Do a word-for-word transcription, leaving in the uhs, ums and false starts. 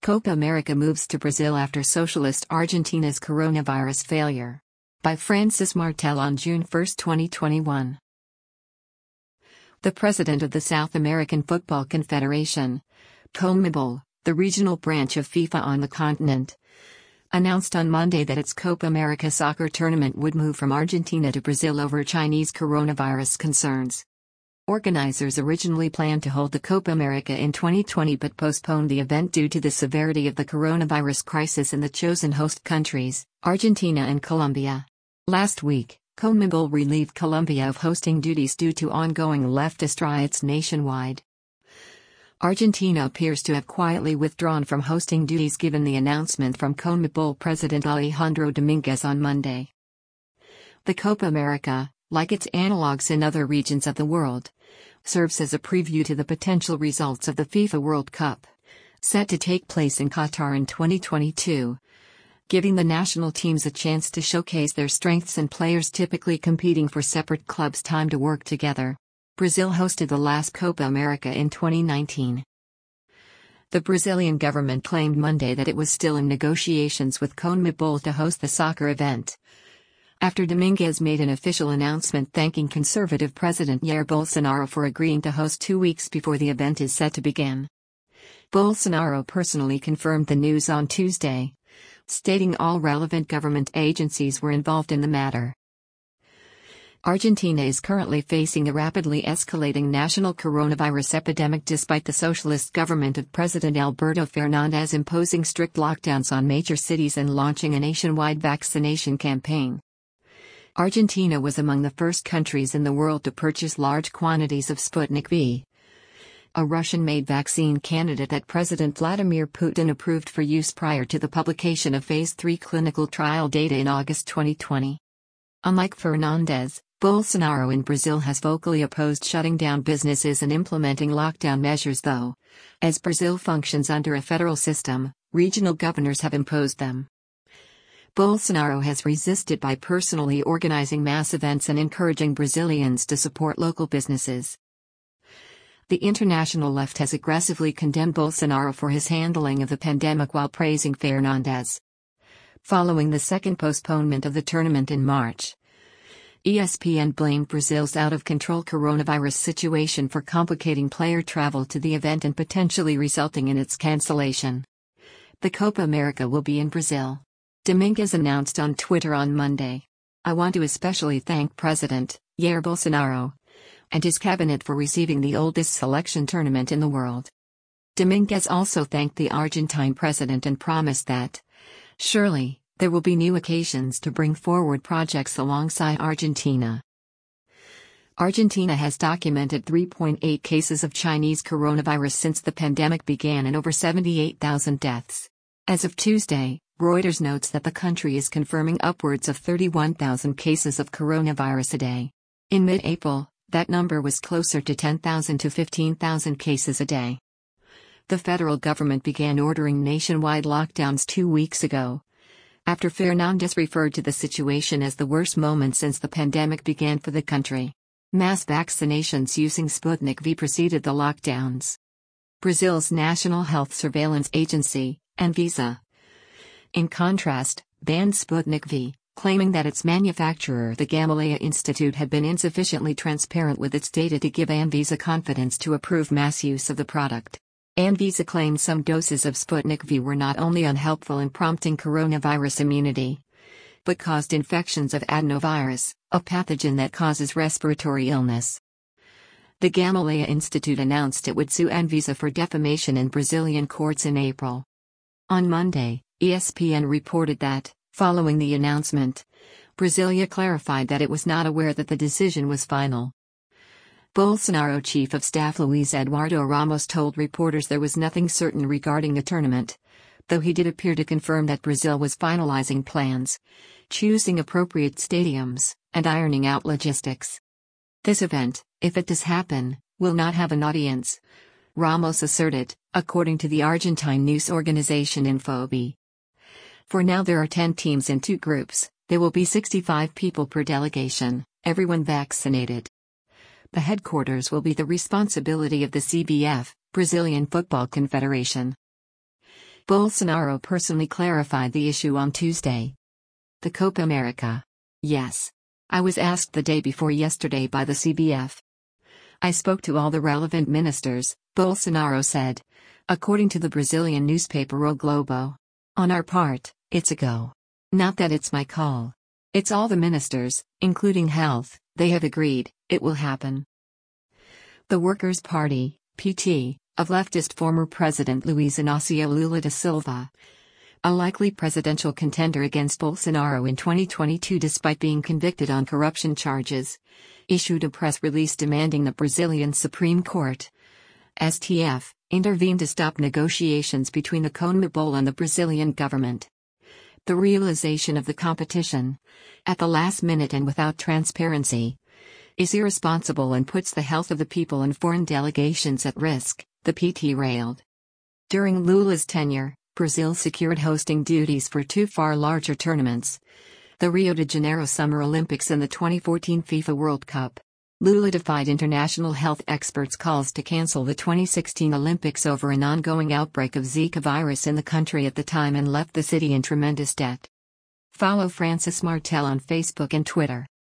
Copa America moves to Brazil after socialist Argentina's coronavirus failure. By Francis Martel on June first, twenty twenty-one. The president of the South American Football Confederation, CONMEBOL, the regional branch of FIFA on the continent, announced on Monday that its Copa America soccer tournament would move from Argentina to Brazil over Chinese coronavirus concerns. Organizers originally planned to hold the Copa America in twenty twenty but postponed the event due to the severity of the coronavirus crisis in the chosen host countries, Argentina and Colombia. Last week, CONMEBOL relieved Colombia of hosting duties due to ongoing leftist riots nationwide. Argentina appears to have quietly withdrawn from hosting duties given the announcement from CONMEBOL President Alejandro Dominguez on Monday. The Copa America, like its analogues in other regions of the world, serves as a preview to the potential results of the FIFA World Cup, set to take place in Qatar in twenty twenty-two, giving the national teams a chance to showcase their strengths and players typically competing for separate clubs time to work together. Brazil hosted the last Copa America in twenty nineteen. The Brazilian government claimed Monday that it was still in negotiations with CONMEBOL to host the soccer event, after Dominguez made an official announcement thanking conservative President Jair Bolsonaro for agreeing to host two weeks before the event is set to begin. Bolsonaro personally confirmed the news on Tuesday, stating all relevant government agencies were involved in the matter. Argentina is currently facing a rapidly escalating national coronavirus epidemic despite the socialist government of President Alberto Fernandez imposing strict lockdowns on major cities and launching a nationwide vaccination campaign. Argentina was among the first countries in the world to purchase large quantities of Sputnik V, a Russian-made vaccine candidate that President Vladimir Putin approved for use prior to the publication of Phase three clinical trial data in August twenty twenty. Unlike Fernandez, Bolsonaro in Brazil has vocally opposed shutting down businesses and implementing lockdown measures though, as Brazil functions under a federal system, regional governors have imposed them. Bolsonaro has resisted by personally organizing mass events and encouraging Brazilians to support local businesses. The international left has aggressively condemned Bolsonaro for his handling of the pandemic while praising Fernandez. Following the second postponement of the tournament in March, E S P N blamed Brazil's out-of-control coronavirus situation for complicating player travel to the event and potentially resulting in its cancellation. The Copa America will be in Brazil, Dominguez announced on Twitter on Monday. I want to especially thank President Jair Bolsonaro and his cabinet for receiving the oldest selection tournament in the world. Dominguez also thanked the Argentine president and promised that, surely, there will be new occasions to bring forward projects alongside Argentina. Argentina has documented three point eight cases of Chinese coronavirus since the pandemic began and over seventy-eight thousand deaths. As of Tuesday, Reuters notes that the country is confirming upwards of thirty-one thousand cases of coronavirus a day. In mid-April, that number was closer to ten thousand to fifteen thousand cases a day. The federal government began ordering nationwide lockdowns two weeks ago, after Fernandez referred to the situation as the worst moment since the pandemic began for the country. Mass vaccinations using Sputnik V preceded the lockdowns. Brazil's National Health Surveillance Agency, Anvisa, in contrast, banned Sputnik V, claiming that its manufacturer, the Gamaleya Institute, had been insufficiently transparent with its data to give Anvisa confidence to approve mass use of the product. Anvisa claimed some doses of Sputnik V were not only unhelpful in prompting coronavirus immunity, but caused infections of adenovirus, a pathogen that causes respiratory illness. The Gamaleya Institute announced it would sue Anvisa for defamation in Brazilian courts in April. On Monday, E S P N reported that, following the announcement, Brasilia clarified that it was not aware that the decision was final. Bolsonaro Chief of Staff Luiz Eduardo Ramos told reporters there was nothing certain regarding the tournament, though he did appear to confirm that Brazil was finalizing plans, choosing appropriate stadiums, and ironing out logistics. This event, if it does happen, will not have an audience, Ramos asserted, according to the Argentine news organization Infobae. For now there are ten teams in two groups, there will be sixty-five people per delegation, everyone vaccinated. The headquarters will be the responsibility of the C B F, Brazilian Football Confederation. Bolsonaro personally clarified the issue on Tuesday. The Copa America. Yes. I was asked the day before yesterday by the C B F. I spoke to all the relevant ministers, Bolsonaro said. According to the Brazilian newspaper O Globo. On our part, it's a go. Not that it's my call. It's all the ministers, including health, they have agreed, it will happen. The Workers' Party, P T, of leftist former President Luiz Inácio Lula da Silva, a likely presidential contender against Bolsonaro in twenty twenty-two despite being convicted on corruption charges, issued a press release demanding the Brazilian Supreme Court, S T F, intervene to stop negotiations between the CONMEBOL and the Brazilian government. The realization of the competition, at the last minute and without transparency, is irresponsible and puts the health of the people and foreign delegations at risk, the P T railed. During Lula's tenure, Brazil secured hosting duties for two far larger tournaments: the Rio de Janeiro Summer Olympics and the twenty fourteen FIFA World Cup. Lula defied international health experts' calls to cancel the twenty sixteen Olympics over an ongoing outbreak of Zika virus in the country at the time and left the city in tremendous debt. Follow Francis Martel on Facebook and Twitter.